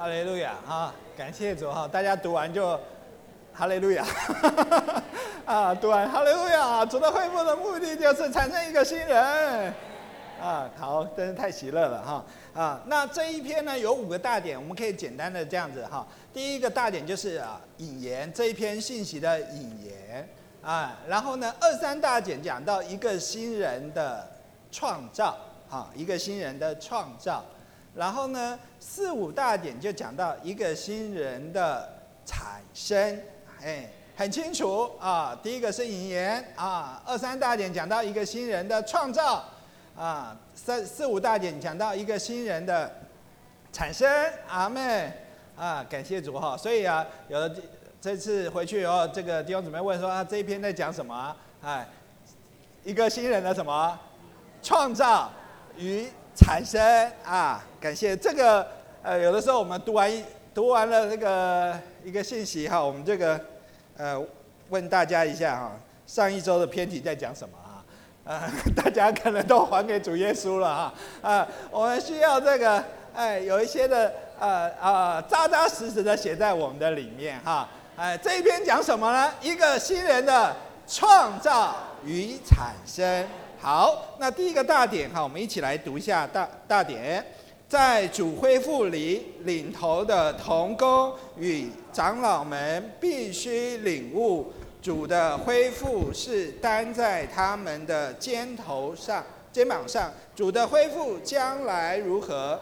哈利路亚啊！感谢主哈！大家读完就哈利路亚啊！读完哈利路亚，主的恢复的目的就是产生一个新人啊！好，真是太喜乐了哈！那这一篇呢有5个大点，我们可以简单的这样子哈。第一个大点就是引言，这一篇信息的引言啊。然后呢，2、3大点讲到一个新人的创造啊，一个新人的创造。然后呢，4、5大点就讲到一个新人的产生，很清楚啊。第一个是引言啊，2、3大点讲到一个新人的创造啊，4、5大点讲到一个新人的产生。阿们啊，感谢主哈。所以啊，有的这次回去以后，这个弟兄姊妹问说这一篇在讲什么？一个新人的什么创造与产生啊，感谢这个有的时候我们读完了那个一个信息哈，我们这个问大家一下哈，上一周的篇题在讲什么大家可能都还给主耶稣了我们需要这个有一些的扎扎实实的写在我们的里面哈。这一篇讲什么呢？一个新人的创造与产生。好，那第一个大点哈，我们一起来读一下大点。在主恢复里，领头的同工与长老们必须领悟，主的恢复是担在他们的肩膀上。主的恢复将来如何？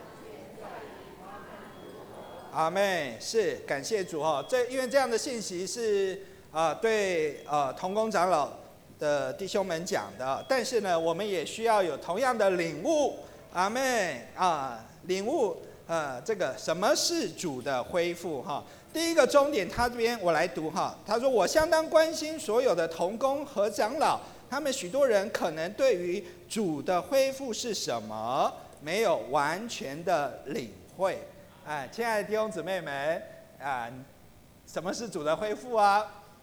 阿们，是感谢主哈。因为这样的信息是对同工长老的弟兄们讲的，但是呢，我们也需要有同样的领悟，阿们领悟这个什么是主的恢复哈。第一个重点，他这边我来读哈，他说我相当关心所有的同工和长老，他们许多人可能对于主的恢复是什么没有完全的领会。亲爱的弟兄姊妹们什么是主的恢复啊？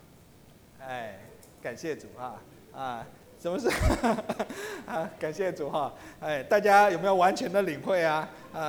感谢主什么是感谢主哈！大家有没有完全的领会啊？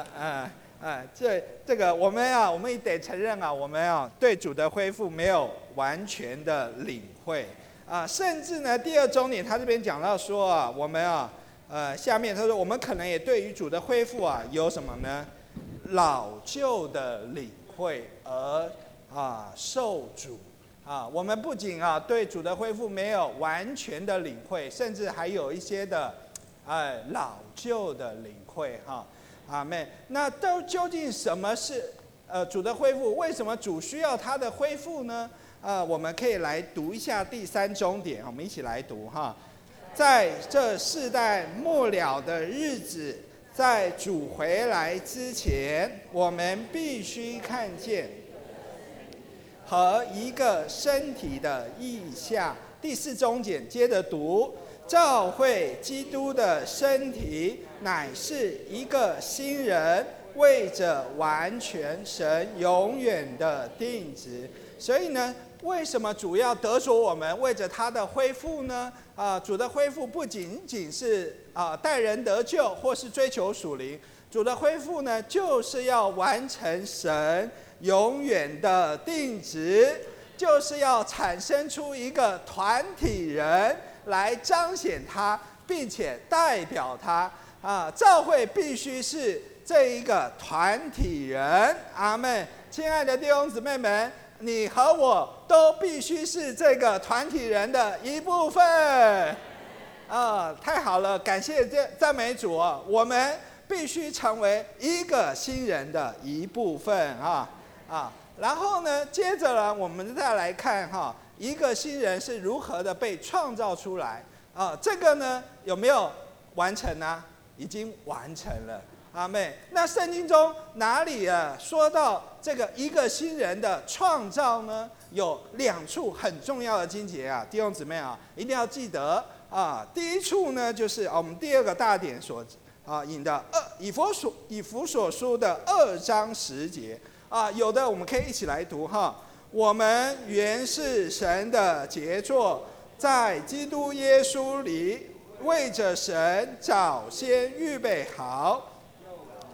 这个我们也得承认我们对主的恢复没有完全的领会甚至呢，第2重点他这边讲到说我们下面他说我们可能也对于主的恢复有什么呢？老旧的领会而受阻我们不仅对主的恢复没有完全的领会，甚至还有一些的老旧的领会阿们。那究竟什么是主的恢复？为什么主需要他的恢复呢？我们可以来读一下第3重点，我们一起来读在这世代末了的日子，在主回来之前，我们必须看见和一个身体的意象。第4重点接着读，教会基督的身体乃是一个新人，为着完全神永远的定旨。所以呢，为什么主要得着我们为着他的恢复呢？主的恢复不仅仅是带人得救或是追求属灵，主的恢复呢，就是要完成神永远的定旨，就是要产生出一个团体人来彰显他，并且代表他教会必须是这一个团体人。阿们。亲爱的弟兄姊妹们，你和我都必须是这个团体人的一部分太好了，感谢赞美主我们必须成为一个新人的一部分然后呢，接着呢，我们再来看一个新人是如何的被创造出来这个呢有没有完成呢？已经完成了。阿们。那圣经中哪里说到这个一个新人的创造呢？有2处很重要的经节弟兄姊妹一定要记得第一处呢，就是我们第2个大点所引的以弗所书的2章10节有的我们可以一起来读我们原是神的杰作，在基督耶稣里为着神早先预备好，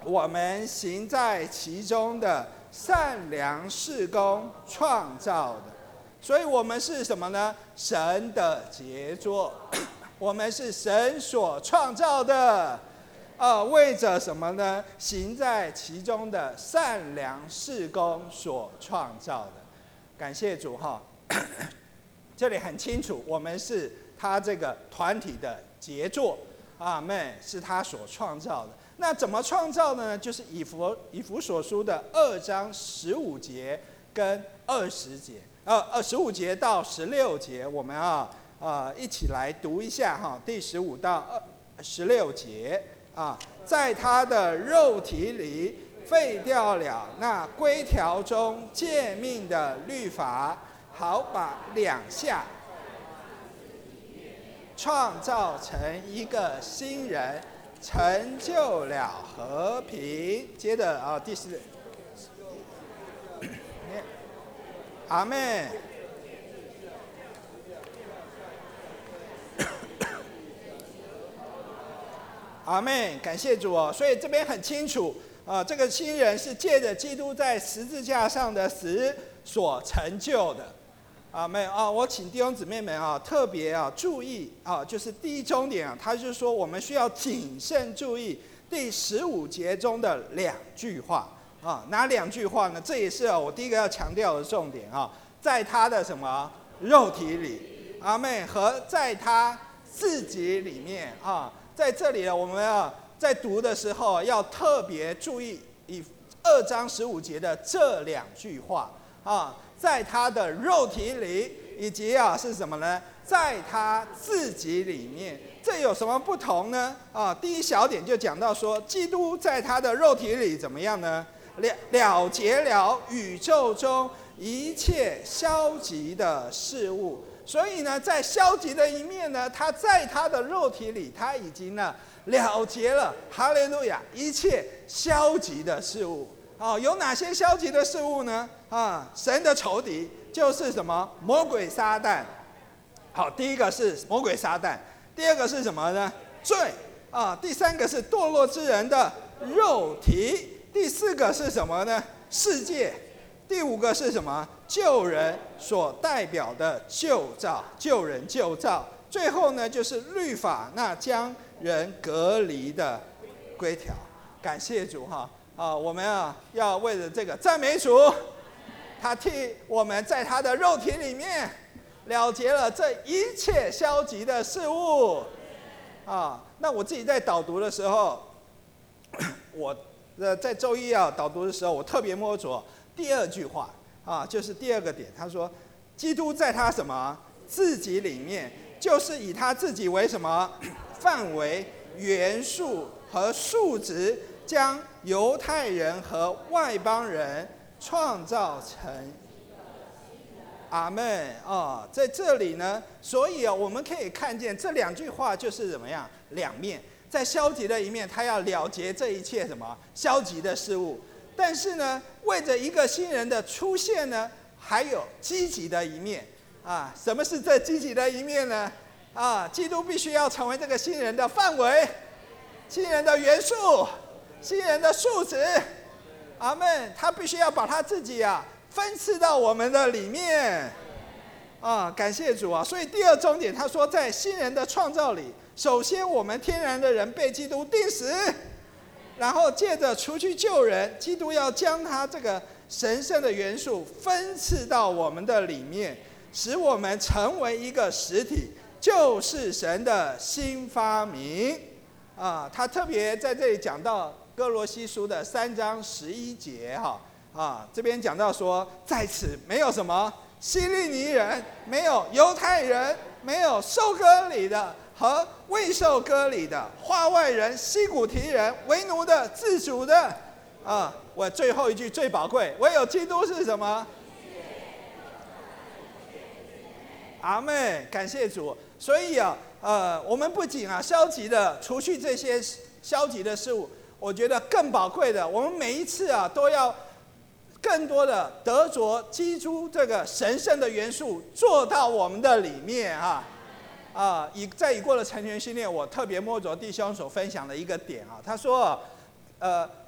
我们行在其中的善良事工创造的。所以我们是什么呢？神的杰作，我们是神所创造的，为着什么呢？行在其中的善良事工所创造的。感谢主哈，这里很清楚，我们是他这个团体的杰作，阿们，是他所创造的。那怎么创造呢？就是以弗所书的2章15节跟20节，15节到16节，我们一起来读一下哈，第15到16节啊，在他的肉体里废掉了那规条中诫命的律法，好把两下创造成一个新人，成就了和平。接着第4，阿们。阿们，感谢主哦。所以这边很清楚这个新人是借着基督在十字架上的死所成就的。阿们我请弟兄姊妹们特别注意就是第一重点他就说我们需要谨慎注意第15节中的2句话哪2句话呢？这也是我第一个要强调的重点在他的什么肉体里，阿们，和在他自己里面在这里我们在读的时候要特别注意以2章15节的这2句话在他的肉体里，以及是什么呢？在他自己里面，这有什么不同呢？第一小点就讲到说，基督在他的肉体里怎么样呢？了结了宇宙中一切消极的事物。所以呢，在消极的一面呢，他在他的肉体里，他已经了结了，哈利路亚，一切消极的事物。有哪些消极的事物呢？神的仇敌就是什么？魔鬼撒旦。好，第一个是魔鬼撒旦，第二个是什么呢？罪第三个是堕落之人的肉体，第4个是什么呢？世界，第5个是什么？救人所代表的救造，救人救造。最后呢，就是律法那将人隔离的规条。感谢主我们要为了这个赞美主，他替我们在他的肉体里面了结了这一切消极的事物那我自己在导读的时候，我在周一导读的时候，我特别摸着第2句话就是第2个点，他说基督在他什么自己里面，就是以他自己为什么范围、元素和数值，将犹太人和外邦人创造成阿们在这里呢，所以我们可以看见这2句话就是怎么样两面，在消极的一面，他要了结这一切什么消极的事物，但是呢，为着一个新人的出现呢，还有积极的一面什么是这积极的一面呢？基督必须要成为这个新人的范围、新人的元素、新人的数值，阿们，他必须要把他自己分赐到我们的里面感谢主所以第2重点他说，在新人的创造里，首先我们天然的人被基督钉死，然后借着除去旧人，基督要将他这个神圣的元素分赐到我们的里面，使我们成为一个实体，就是神的新发明他特别在这里讲到哥罗西书的3章11节这边讲到说，在此没有什么希利尼人，没有犹太人，没有受割礼的和未受割礼的，化外人、西古提人，为奴的、自主的我最后一句最宝贵，唯有基督是什么？阿们，感谢主。所以我们不仅消极的除去这些消极的事物，我觉得更宝贵的，我们每一次都要更多的得着基督这个神圣的元素做到我们的里面在已过的成全训练，我特别摸着弟兄所分享的一个点他说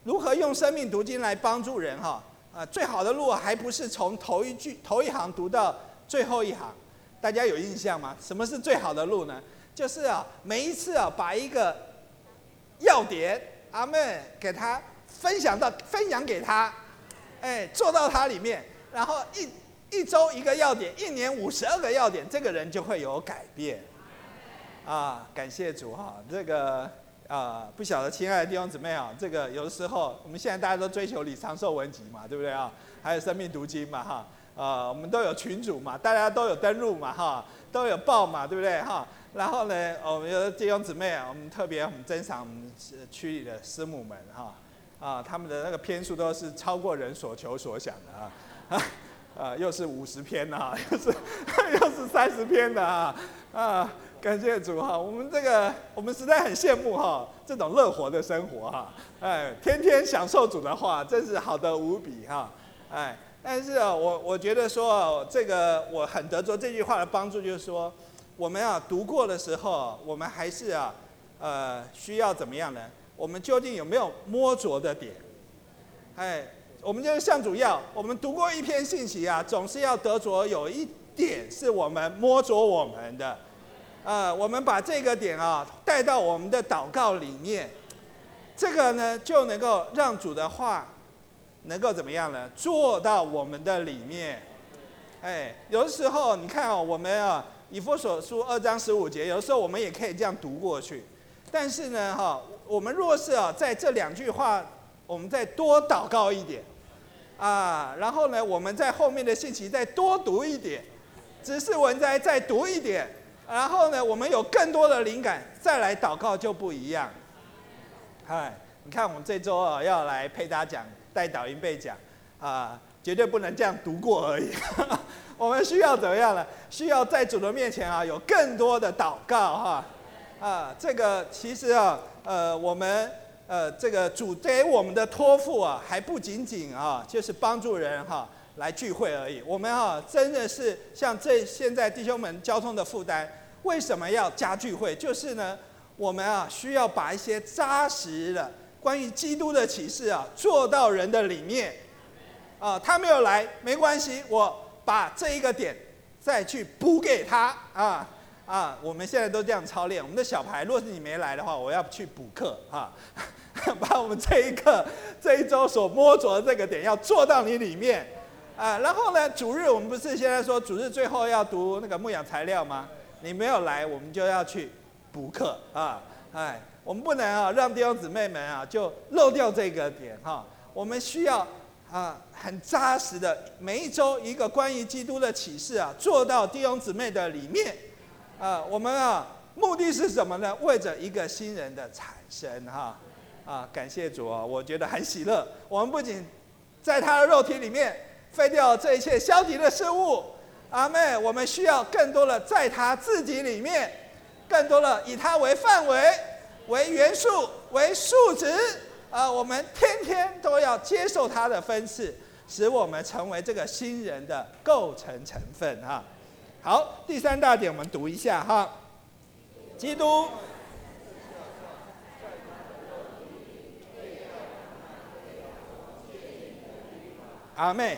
如何用生命读经来帮助人哈？最好的路还不是从头一行读到最后一行，大家有印象吗？什么是最好的路呢？就是每一次把一个要点，阿们，给他分享给他，做到他里面，然后一周一个要点，一年52个要点，这个人就会有改变。感谢主哈，这个。不晓得亲爱的弟兄姊妹这个有的时候我们现在大家都追求李长寿文集嘛，对不对还有生命读经嘛我们都有群组嘛，大家都有登录嘛都有报嘛，对不对然后呢，我们有的弟兄姊妹我们特别很珍赏我们区里的师母们他们的那个篇数都是超过人所求所想的又是50篇又是30篇的感谢主我们实在很羡慕这种乐活的生活天天享受主的话，真是好得无比但是我觉得说这个我很得着这句话的帮助，就是说我们读过的时候，我们还是需要怎么样呢？我们究竟有没有摸着的点？我们就是向主要，我们读过一篇信息总是要得着有一点是我们摸着我们的。我们把这个点带到我们的祷告里面，这个呢就能够让主的话能够怎么样呢？做到我们的里面。有的时候你看我们以弗所书2章15节，有的时候我们也可以这样读过去。但是呢我们若是在这2句话，我们再多祷告一点然后呢，我们在后面的信息再多读一点，只是文摘再读一点。然后呢，我们有更多的灵感，再来祷告就不一样。你看我们这周要来配搭讲，带导音背讲绝对不能这样读过而已。我们需要怎么样呢？需要在主的面前有更多的祷告这个其实我们这个主给我们的托付还不仅仅就是帮助人来聚会而已。我们真的是像现在弟兄们交通的负担，为什么要加聚会？就是呢，我们需要把一些扎实的关于基督的启示做到人的里面。他没有来没关系，我把这一个点再去补给他我们现在都这样操练。我们的小孩，若是你没来的话，我要去补课把我们这一周所摸着的这个点要做到你里面。然后呢，主日我们不是现在说主日最后要读那个牧养材料吗？你没有来，我们就要去补课我们不能让弟兄姊妹们就漏掉这个点我们需要很扎实的每一周一个关于基督的启示做到弟兄姊妹的里面我们目的是什么呢？为着一个新人的产生感谢主我觉得很喜乐。我们不仅在他的肉体里面废掉这一切消极的事物，阿们，我们需要更多的在他自己里面，更多的以他为范围、为元素、为数值我们天天都要接受他的分赐，使我们成为这个新人的构成成分好，第3大点我们读一下基督阿们。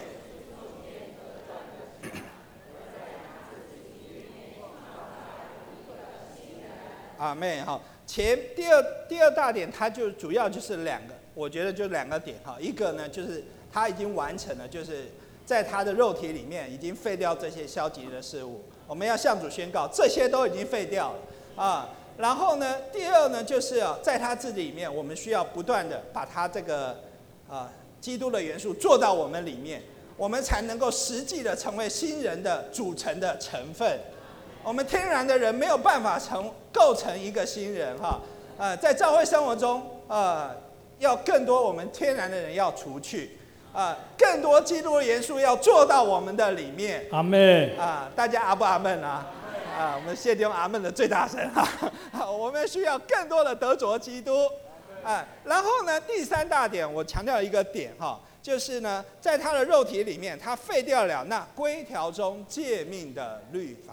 阿们第二大点，它就主要就是2个，我觉得就2个点一个呢就是他已经完成了，就是在他的肉体里面已经废掉这些消极的事物，我们要向主宣告这些都已经废掉了然后呢，第2呢就是在他自己里面，我们需要不断的把他这个基督的元素做到我们里面，我们才能够实际的成为新人的组成的成分。我们天然的人没有办法构成一个新人在教会生活中要更多我们天然的人要除去更多基督的元素要做到我们的里面。 阿们大家阿不阿们我们谢弟兄阿们的最大声我们需要更多的得着基督然后呢，第3大点我强调一个点就是呢，在他的肉体里面，他废掉了那规条中诫命的律法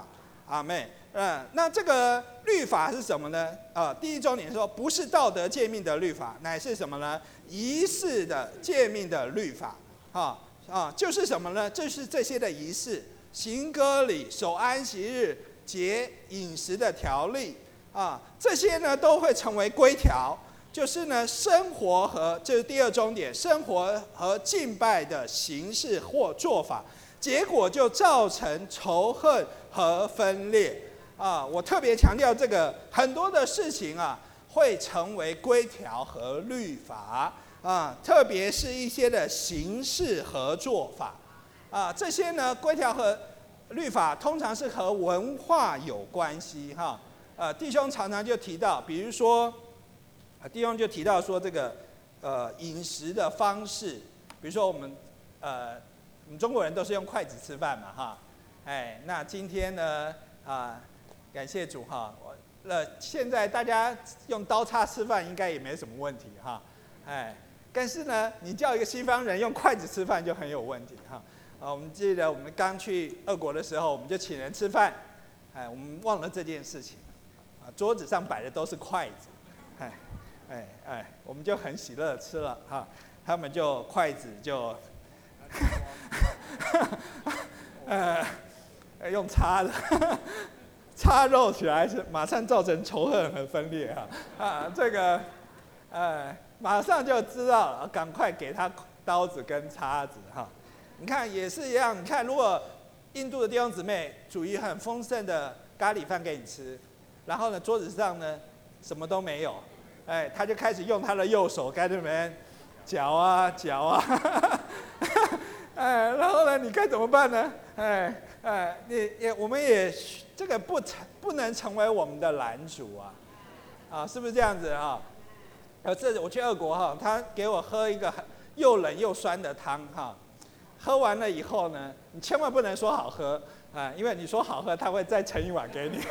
阿们。那这个律法是什么呢？第一重点说，不是道德诫命的律法，乃是什么呢？仪式的诫命的律法。就是什么呢？就是这些的仪式、行割礼、守安息日、节饮食的条例这些呢都会成为规条。就是呢，生活和这是第二重点，生活和敬拜的形式或做法，结果就造成仇恨和分裂我特别强调这个，很多的事情会成为规条和律法特别是一些的形式和做法这些呢规条和律法通常是和文化有关系弟兄常常就提到，比如说。弟兄就提到说，这个饮食的方式，比如说我们中国人都是用筷子吃饭嘛那今天呢感谢主现在大家用刀叉吃饭应该也没什么问题但是呢，你叫一个西方人用筷子吃饭就很有问题我们记得我们刚去俄国的时候，我们就请人吃饭我们忘了这件事情桌子上摆的都是筷子我们就很喜乐吃了他们就筷子就用叉的叉肉起来是马上造成仇恨和分裂这个马上就知道了，赶快给他刀子跟叉子你看也是一样，你看如果印度的弟兄姊妹煮一很丰盛的咖喱饭给你吃，然后呢桌子上呢什么都没有。他就开始用他的右手在那边嚼然后呢，你该怎么办呢？我们也这个不能成为我们的拦阻是不是这样子这我去俄国他给我喝一个又冷又酸的汤喝完了以后呢，你千万不能说好喝因为你说好喝，他会再盛一碗给你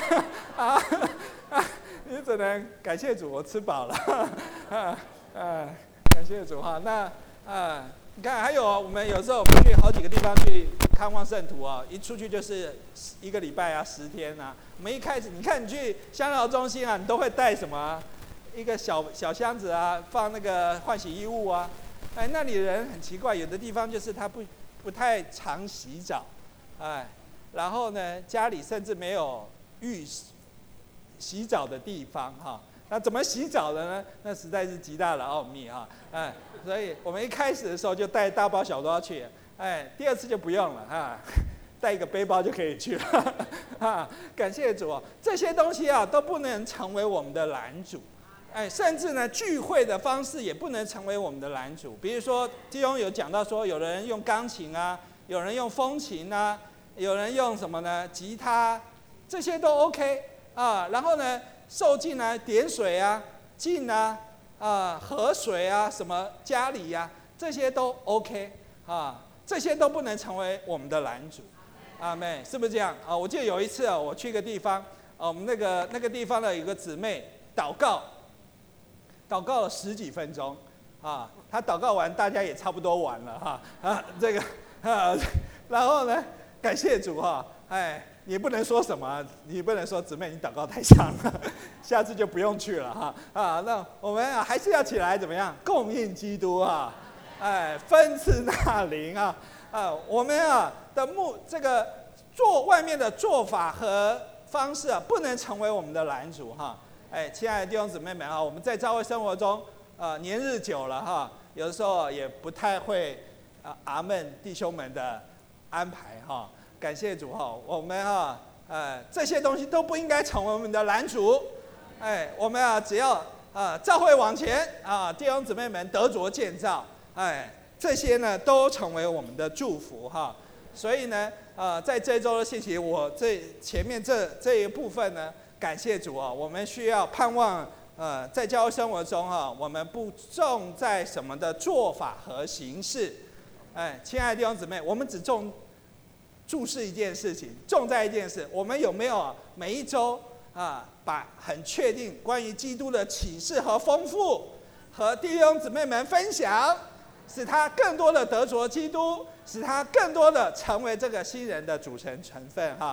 你只能感谢主，我吃饱了感谢主那你看还有我们有时候我们去好几个地方去看望圣徒一出去就是1个礼拜10天我们一开始你看你去香料中心你都会带什么一个小箱子放那个换洗衣物那里人很奇怪，有的地方就是他不太常洗澡然后呢家里甚至没有浴洗澡的地方那怎么洗澡的呢？那实在是极大的奥秘所以我们一开始的时候就带大包小包去第二次就不用了带一个背包就可以去了感谢主这些东西都不能成为我们的拦阻甚至呢聚会的方式也不能成为我们的拦阻。比如说弟兄有讲到说，有人用钢琴有人用风琴有人用什么呢？吉他，这些都 OK然后呢受浸点水浸河水什么家里这些都 OK 这些都不能成为我们的拦阻。阿们，是不是这样我记得有一次我去一个地方我们那个地方的有个姊妹祷告了10几分钟她祷告完，大家也差不多完了这个然后呢感谢主你不能说什么，你不能说姊妹你祷告太强了，下次就不用去了那我们还是要起来怎么样供应基督分赐那灵我们的这个做外面的做法和方式不能成为我们的拦阻亲爱的弟兄姊妹们我们在教会生活中年日久了有的时候也不太会阿们弟兄们的安排感谢主我们这些东西都不应该成为我们的拦阻我们只要教会往前弟兄姊妹们得着建造这些呢都成为我们的祝福所以呢在这周的信息，我前面这一部分呢，感谢主我们需要盼望在教会生活中我们不重在什么的做法和形式亲爱的弟兄姊妹，我们只注视一件事情，重在一件事，我们有没有每一周把很确定关于基督的启示和丰富和弟兄姊妹们分享，使他更多的得着基督，使他更多的成为这个新人的组成成分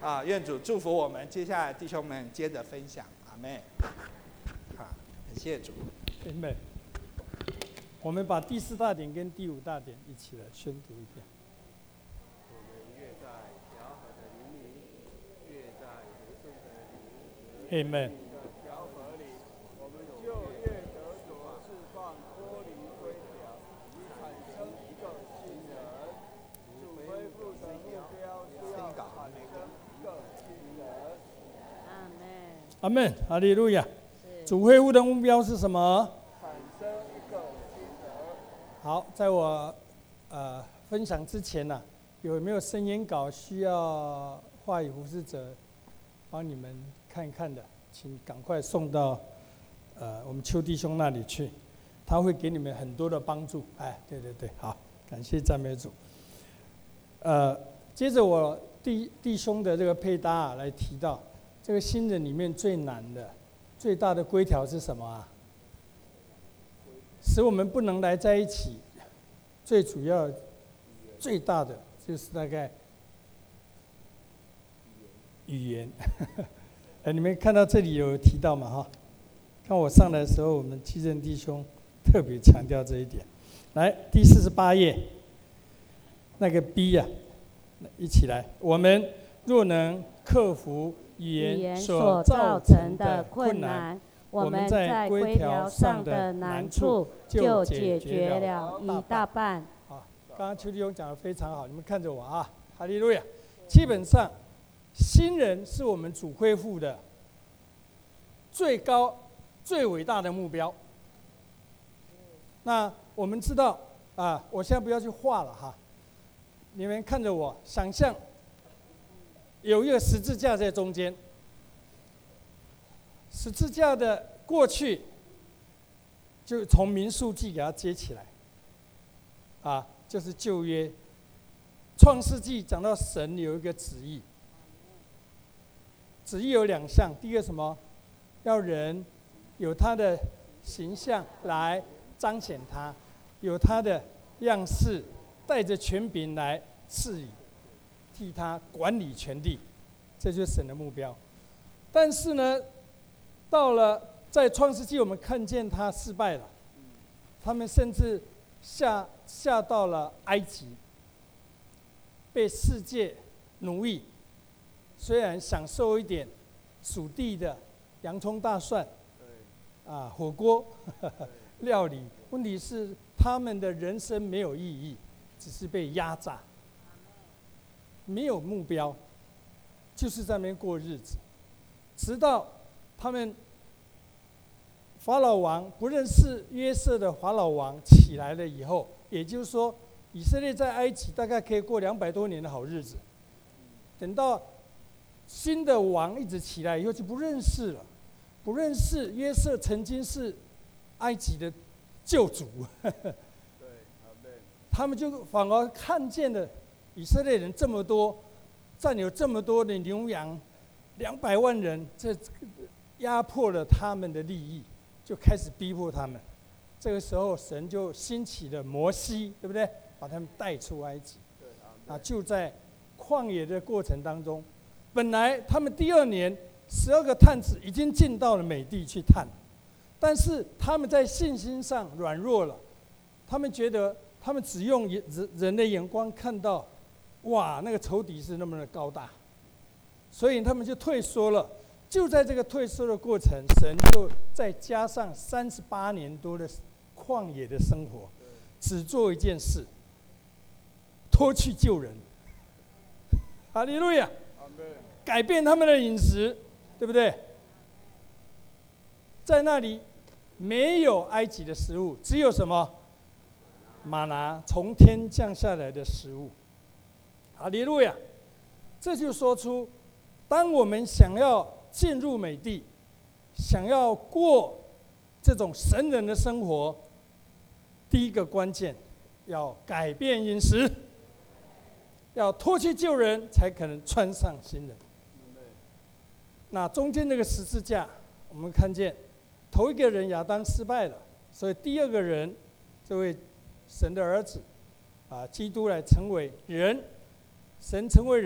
愿主祝福我们。接下来弟兄们接着分享，阿们。好，感谢主。 阿们。我们把第4大点跟第5大点一起来宣读一遍。 我们越在调和的灵里，越在得胜的灵。 阿们。 调和里，我们就越得着释放脱离规条，以产生一个新人。主恢复的目标是要产生一个新人。 阿门。 阿们，哈利路亚。主恢复的目标是什么？ 产生一个新人。 好，在我分享之前呢，有没有声言稿需要话语服侍者帮你们看一看的，请赶快送到我们邱弟兄那里去，他会给你们很多的帮助。哎，对对对，好，感谢赞美主。接着我弟兄的这个配搭来提到，这个新人里面最难的、最大的规条是什么啊？使我们不能来在一起，最主要、最大的就是大概语言。你们看到这里有提到嘛？哈，看我上来的时候，我们基正弟兄特别强调这一点。来，第48页，那个 B 呀、一起来。我们若能克服语言所造成的困难，我们在规条上的难处就解决了一大半。好，刚刚邱弟兄讲得非常好，你们看着我啊，哈利路亚。基本上，新人是我们主恢复的最高、最伟大的目标。那我们知道我现在不要去画了哈，你们看着我，想象有一个十字架在中间。十字架的过去，就从民数记给它接起来，就是旧约。创世纪讲到神有一个旨意，旨意有2项，第一个什么？要人有他的形象来彰显他，有他的样式，带着权柄来治理，替他管理全地，这就是神的目标。但是呢，到了在创世纪，我们看见他失败了，他们甚至下到了埃及，被世界奴役。虽然享受一点属地的洋葱大蒜，火锅料理，问题是他们的人生没有意义，只是被压榨，没有目标，就是在那边过日子，直到他们法老王不认识约瑟的法老王起来了以后，也就是说，以色列在埃及大概可以过200多年的好日子。等到新的王一直起来以后，就不认识了，不认识约瑟曾经是埃及的救主。他们就反而看见了以色列人这么多，占有这么多的牛羊，200万人，这压迫了他们的利益，就开始逼迫他们。这个时候，神就兴起了摩西，对不对？把他们带出埃及。就在旷野的过程当中，本来他们第2年12个探子已经进到了美地去探，但是他们在信心上软弱了，他们觉得他们只用人的眼光看到，哇，那个仇敌是那么的高大，所以他们就退缩了。就在这个退缩的过程，神就再加上38年多的旷野的生活，只做一件事，脱去救人。哈利路亚！改变他们的饮食，对不对？在那里没有埃及的食物，只有什么？玛拿，从天降下来的食物。哈利路亚！这就说出，当我们想要进入美地，想要过这种神人的生活，第一个关键要改变饮食，要脱去旧人，才可能穿上新人。那中间那个十字架，我们看见头一个人亚当失败了，所以第2个人，这位神的儿子，基督来成为人，神成为人，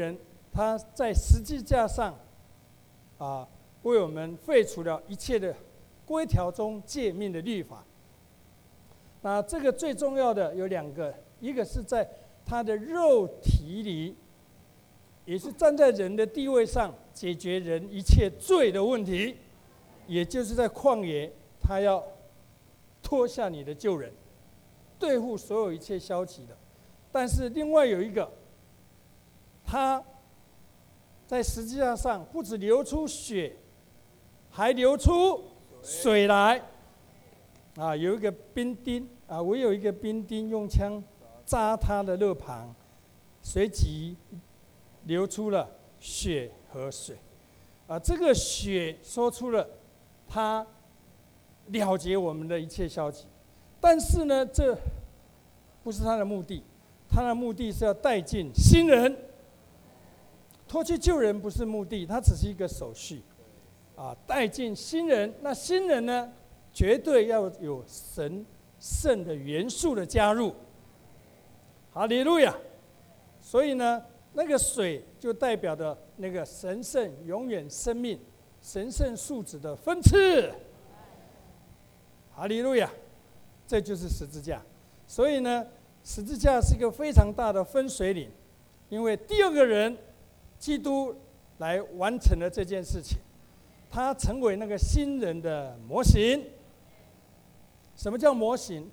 他在十字架上为我们废除了一切的规条中诫命的律法。那这个最重要的有2个，一个是在他的肉体里，也是站在人的地位上解决人一切罪的问题，也就是在旷野，他要脱下你的旧人，对付所有一切消极的。但是另外有一个，他在十字架上不只流出血，还流出水来。有一个兵丁我有一个兵丁用枪扎他的肋旁，随即流出了血和水。这个血说出了他了结我们的一切消极，但是呢，这不是他的目的，他的目的是要带进新人。脱去旧人不是目的，它只是一个手续带进新人。那新人呢，绝对要有神圣的元素的加入。哈利路亚！所以呢，那个水就代表的那个神圣永远生命、神圣素质的分赐。哈利路亚！这就是十字架。所以呢，十字架是一个非常大的分水岭，因为第2个人基督来完成了这件事情，他成为那个新人的模型。什么叫模型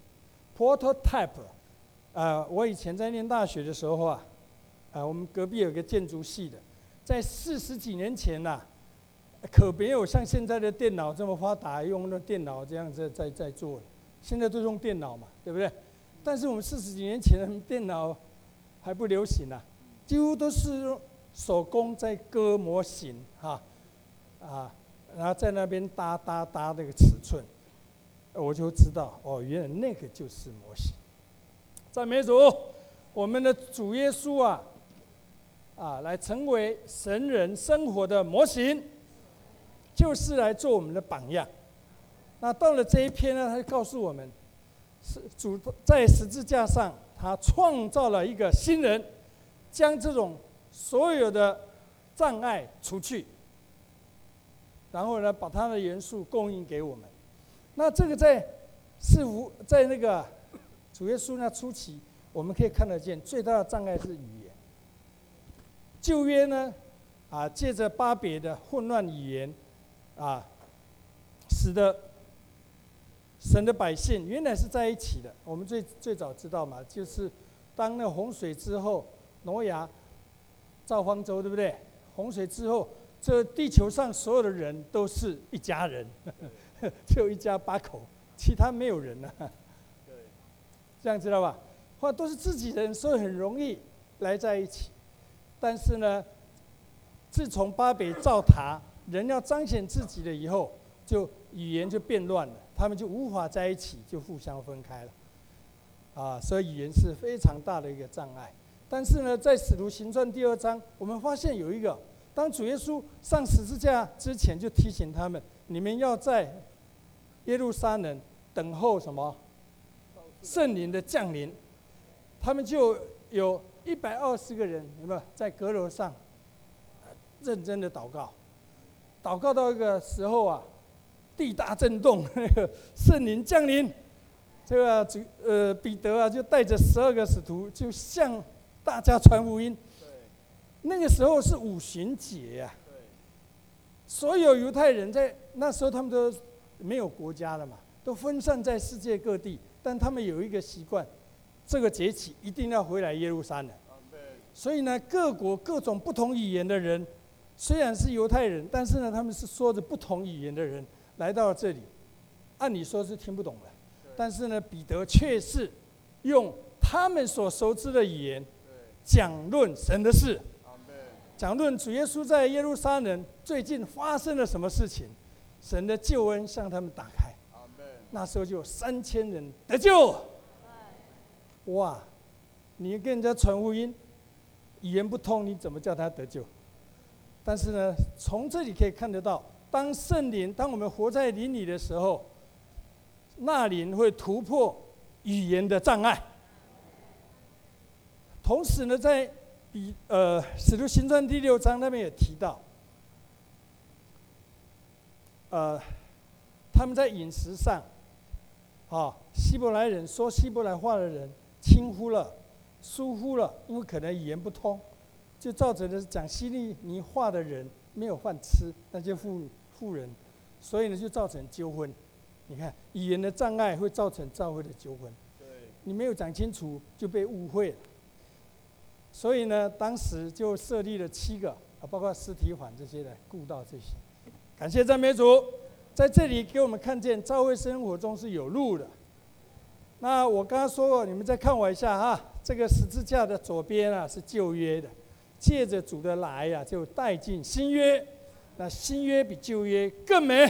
？prototype。我以前在念大学的时候我们隔壁有个建筑系的，在40几年前可没有像现在的电脑这么发达，用那电脑这样子在做的。现在都用电脑嘛，对不对？但是我们40几年前的电脑还不流行几乎都是用手工在割模型然后在那边搭这个尺寸，我就知道原来那个就是模型。赞美主，我们的主耶稣来成为神人生活的模型，就是来做我们的榜样。那到了这一篇呢，他就告诉我们，主在十字架上，他创造了一个新人，将这种所有的障碍除去，然后呢，把它的元素供应给我们。那这个在那个主耶稣那初期，我们可以看得见最大的障碍是语言。旧约呢，借着巴别的混乱语言，使得神的百姓原来是在一起的。我们最早知道嘛，就是当那洪水之后，挪亚造方舟，对不对？洪水之后，这地球上所有的人都是一家人，只有一家8口，其他没有人了。这样知道吧？或都是自己人，所以很容易来在一起。但是呢，自从巴别造塔，人要彰显自己的以后，语言就变乱了，他们就无法在一起，就互相分开了。所以语言是非常大的一个障碍。但是呢，在使徒行传第2章，我们发现有一个，当主耶稣上十字架之前，就提醒他们：你们要在耶路撒冷等候什么？圣灵的降临。他们就有120个人，有没有在阁楼上认真的祷告？祷告到一个时候地大震动，那个圣灵降临，这个彼得就带着12个使徒，就向大家传福音。那个时候是五旬节所有犹太人在那时候他们都没有国家了嘛，都分散在世界各地，但他们有一个习惯，这个节期一定要回来耶路撒冷。所以呢，各国各种不同语言的人，虽然是犹太人，但是呢，他们是说着不同语言的人来到这里，按理说是听不懂的，但是呢，彼得却是用他们所熟知的语言讲论神的事，讲论主耶稣在耶路撒冷最近发生了什么事情，神的救恩向他们打开。那时候就有3000人得救。哇！你跟人家传福音，语言不通，你怎么叫他得救？但是呢，从这里可以看得到，当我们活在灵里的时候，那灵会突破语言的障碍。同时呢，在使徒行传第6章那边也提到，他们在饮食上，希伯来人说希伯来话的人轻忽了、疏忽了，因为可能语言不通，就造成的讲希利尼话的人没有饭吃，那些妇人，所以呢就造成纠纷。你看语言的障碍会造成教会的纠纷，你没有讲清楚就被误会了。所以呢，当时就设立了7个，包括司提反这些来顾到这些。感谢赞美主，在这里给我们看见教会生活中是有路的。那我刚刚说过，你们再看我一下哈，这个十字架的左边啊是旧约的，借着主的来啊，就带进新约。那新约比旧约更美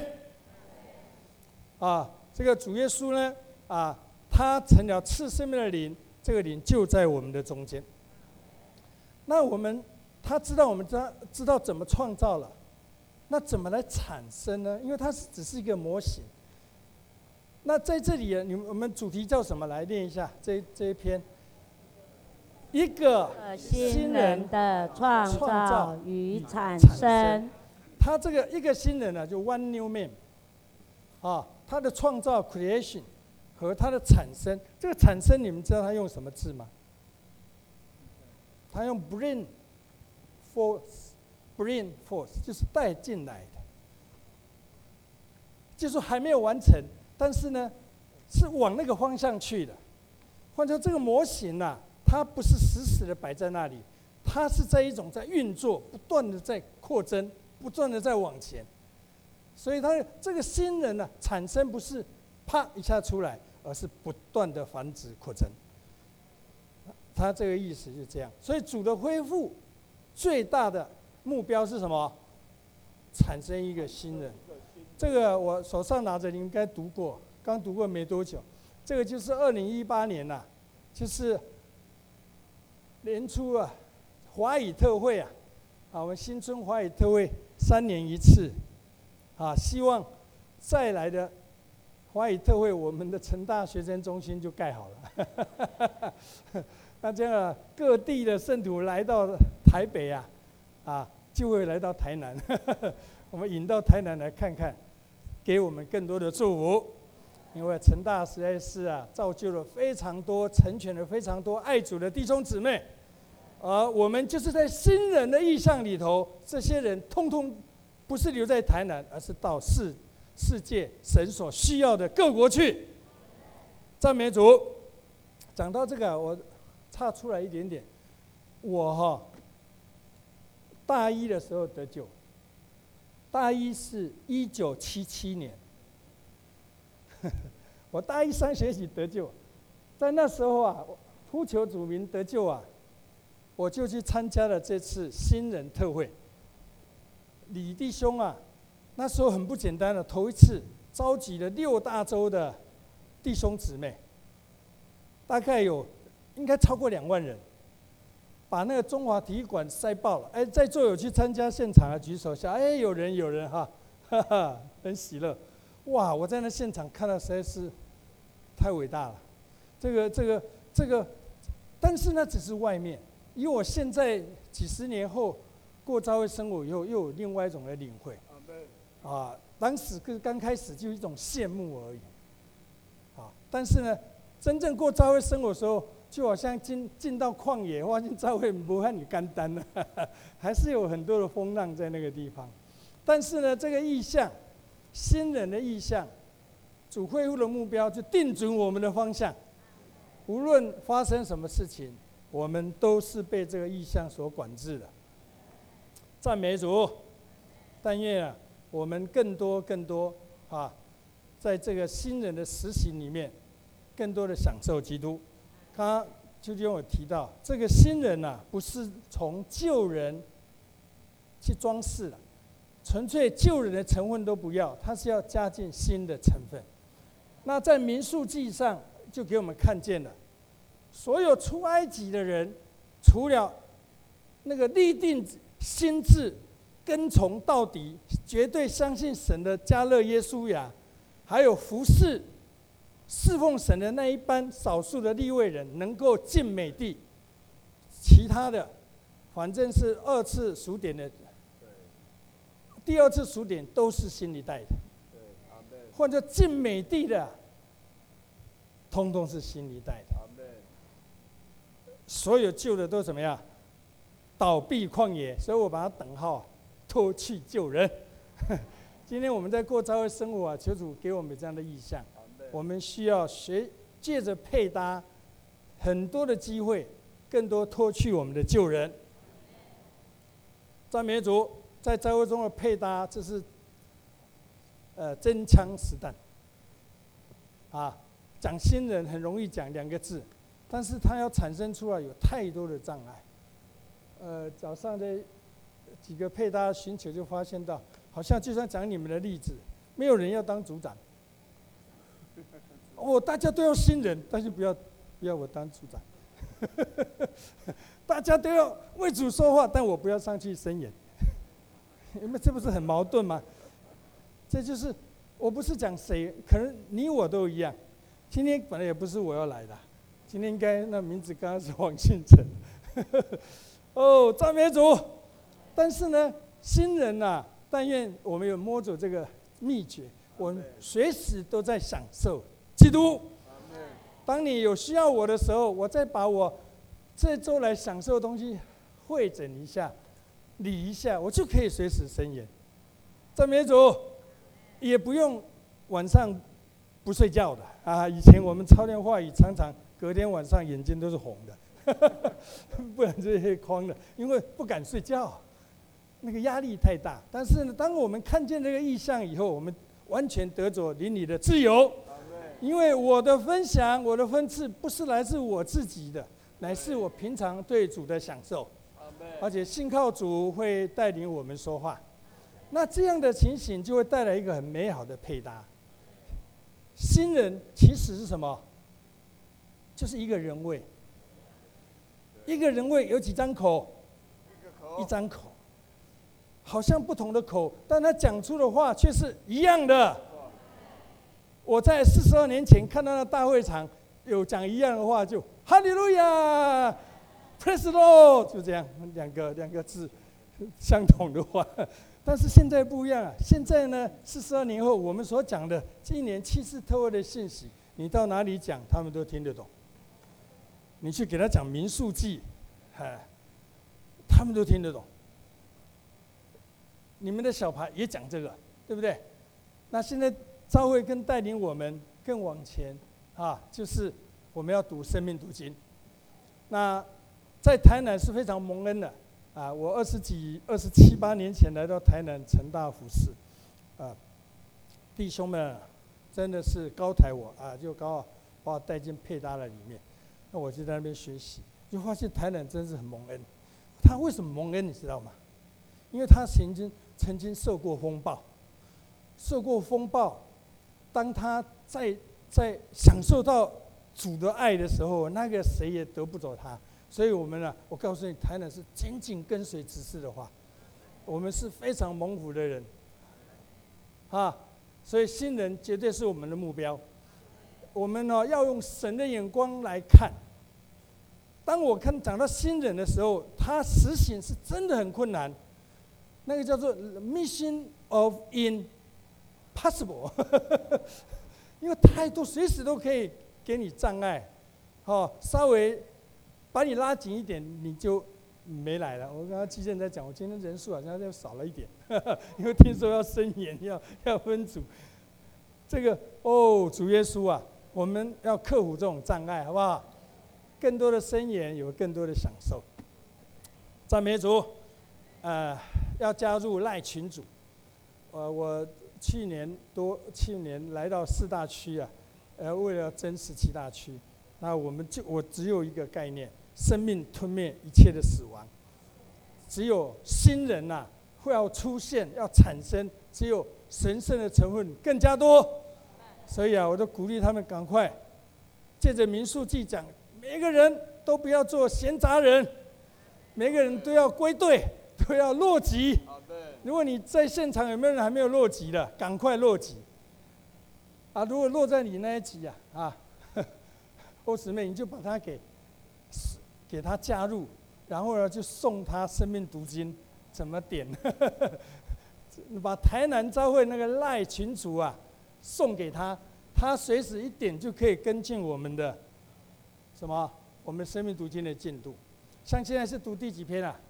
啊！这个主耶稣呢啊，他成了赐生命的灵，这个灵就在我们的中间。那他知道我们知道怎么创造了，那怎么来产生呢？因为它只是一个模型。那在这里我们主题叫什么？来念一下这一篇。一个新人的创造与产生。 他这个一个新人呢，就 one new man， 他的创造 creation 和他的产生，这个产生你们知道他用什么字吗？他用 bring forth 就是带进来的，就是还没有完成，但是呢是往那个方向去的。换成这个模型啊，它不是死死的摆在那里，它是在一种在运作，不断的在扩增，不断的在往前。所以它这个新人呢，产生不是啪一下出来，而是不断的繁殖扩增。他这个意思是这样。所以主的恢复最大的目标是什么？产生一个新人。这个我手上拿着，你应该读过，刚读过没多久。这个就是2018年呐，就是年初啊，华语特会啊，我们新春华语特会3年一次，希望再来的华语特会，我们的成大学生中心就盖好了。那这样各地的圣徒来到台北啊，就会来到台南，我们引到台南来看看，给我们更多的祝福。因为成大实在是造就了非常多、成全了非常多爱主的弟兄姊妹，而我们就是在新人的意象里头，这些人通通不是留在台南，而是到世界神所需要的各国去。赞美主！讲到这个，我岔出来一点点，我大一的时候得救，大一是1977年。我大一3学期得救，在那时候呼求主名得救我就去参加了这次新人特会。李弟兄那时候很不简单的，头一次召集了6大洲的弟兄姊妹，大概应该超过2万人，把那个中华体育馆塞爆了。在座有去参加现场的举手下，有人哈哈，很喜乐。哇！我在那现场看到实在是太伟大了，这个，但是那只是外面，因为我现在几十年后过教会生活以后，又有另外一种的领会。当时刚开始就一种羡慕而已，但是呢，真正过教会生活的时候，就好像进到旷野，发现教会不和你简单了，还是有很多的风浪在那个地方。但是呢，这个意象。新人的意向，主恢复的目标就定准我们的方向。无论发生什么事情，我们都是被这个意向所管制的。赞美主！但愿我们更多在这个新人的实行里面，更多的享受基督。刚刚就有提到，这个新人不是从旧人去装饰了。纯粹旧人的成分都不要，他是要加进新的成分。那在民数记上就给我们看见了，所有出埃及的人，除了那个立定心志、跟从到底、绝对相信神的加勒耶稣亚，还有服侍、侍奉神的那一班少数的利未人能够进美地，其他的反正是2次数点的，第2次数点都是新一代的，或者进美地的，通通是新一代的。所有旧的都怎么样？倒闭旷野，所以我把它等号脱去旧人。今天我们在过教会生活啊，求主给我们这样的意向，我们需要借着配搭很多的机会，更多脱去我们的旧人。赞美主，在教会中的配搭，这是真枪实弹啊！讲新人很容易讲2个字，但是他要产生出来有太多的障碍。早上的几个配搭寻求就发现到，好像就算讲你们的例子，没有人要当组长。大家都要新人，但是不要我当组长。大家都要为主说话，但我不要上去申言。你们这不是很矛盾吗？这就是我不是讲谁，可能你我都一样。今天本来也不是我要来的，今天应该那名字刚刚是黄信成。赞美主！但是呢，新人啊，但愿我们有摸着这个秘诀，我们随时都在享受基督。当你有需要我的时候，我再把我这周来享受的东西汇整一下、理一下，我就可以随时申言。赞美主！也不用晚上不睡觉的啊！以前我们操练话语，常常隔天晚上眼睛都是红的，不然就是黑框的，因为不敢睡觉，那个压力太大。但是呢，当我们看见这个意象以后，我们完全得着灵里的自由。因为我的分享、我的分赐不是来自我自己的，乃是我平常对主的享受，而且信靠主会带领我们说话。那这样的情形就会带来一个很美好的配搭。新人其实是什么？就是一个人位，一个人位有几张口？一张口，好像不同的口，但他讲出的话却是一样的。我在42年前看到那大会场有讲一样的话，就哈利路亚 ，Praise the Lord， 就这样两个字相同的话。但是现在不一样啊！现在呢，42年后我们所讲的这一年7次特会的信息，你到哪里讲，他们都听得懂。你去给他讲民数记，他们都听得懂。你们的小孩也讲这个，对不对？那现在教会跟带领我们更往前啊，就是我们要读生命读经。那在台南是非常蒙恩的啊！我27、8年前来到台南成大服侍，弟兄们真的是高抬我啊，就把我带进配搭了里面。那我就在那边学习，就发现台南真是很蒙恩。他为什么蒙恩，你知道吗？因为他曾经受过风暴，当他在享受到主的爱的时候，那个谁也得不走他。所以我们呢，我告诉你，台南是紧紧跟随指示的话，我们是非常蒙福的人，啊，所以新人绝对是我们的目标。我们呢要用神的眼光来看。当我讲到新人的时候，他实行是真的很困难，那个叫做 mission of impossible， 因为太多，随时都可以给你障碍，稍微把你拉紧一点，你就没来了。我刚刚基正在讲，我今天人数好像又少了一点，因为听说要申言，要分组。这个主耶稣啊，我们要克服这种障碍，好不好？更多的申言，有更多的享受。赞美主，要加入赖群组。我去年来到4大区啊，为了争17大区，那我只有一个概念：生命吞灭一切的死亡。只有新人呐，会要出现，要产生，只有神圣的成分更加多。所以啊，我都鼓励他们赶快借着民数记讲，每个人都不要做闲杂人，每个人都要归队，都要落籍。如果你在现场有没有人还没有落籍的，赶快落籍。啊，如果落在你那一级欧姊妹，你就把他给他加入， 然后呢就送他生命读经，怎么点？把台南教会那个赖群组啊送给他，他随时一点就可以跟进我们的什么？我们生命读经的进度。像现在是读第几篇啊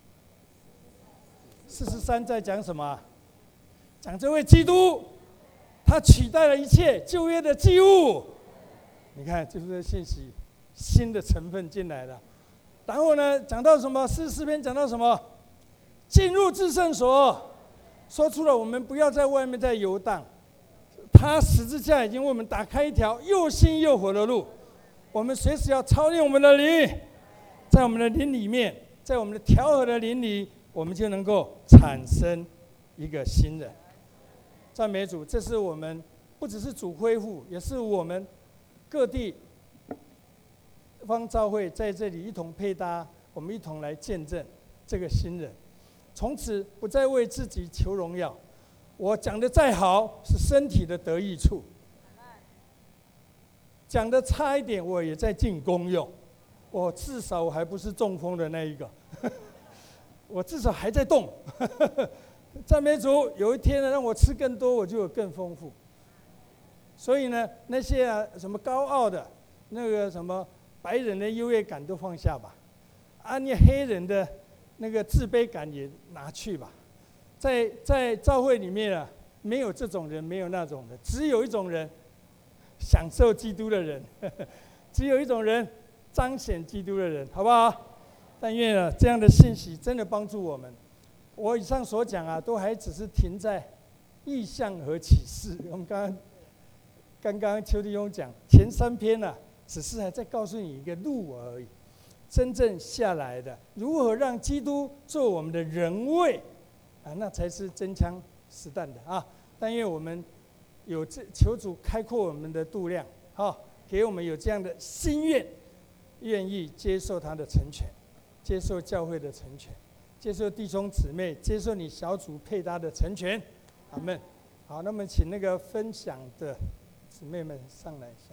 ？43在讲什么？讲这位基督，他取代了一切旧约的祭物。你看，就是这信息新的成分进来了。然后呢，讲到什么？44篇讲到什么？进入至圣所，说出了我们不要在外面再游荡。他十字架已经为我们打开一条又新又活的路，我们随时要操练我们的灵，在我们的灵里面，在我们的调和的灵里，我们就能够产生一个新人。赞美主，这是我们不只是主恢复，也是我们各地方教会在这里一同配搭，我们一同来见证这个新人。从此不再为自己求荣耀，我讲的再好是身体的得益处，讲的差一点我也在尽功用，我至少我还不是中风的那一个，我至少还在动。赞美主，有一天呢，让我吃更多，我就有更丰富。所以呢，那些什么高傲的，那个什么白人的优越感都放下吧，你黑人的那个自卑感也拿去吧。在教会里面啊，没有这种人，没有那种人，只有一种人，享受基督的人，只有一种人，彰显基督的人，好不好？但愿这样的信息真的帮助我们。我以上所讲都还只是停在意象和启示。我们刚刚邱弟兄讲前3篇只是还在告诉你一个路而已。真正下来的，如何让基督做我们的人位那才是真枪实弹的但愿我们有求主开阔我们的度量，给我们有这样的心愿，愿意接受他的成全，接受教会的成全，接受弟兄姊妹，接受你小组配搭的成全。阿们。好，那么请那个分享的姊妹们上来一下。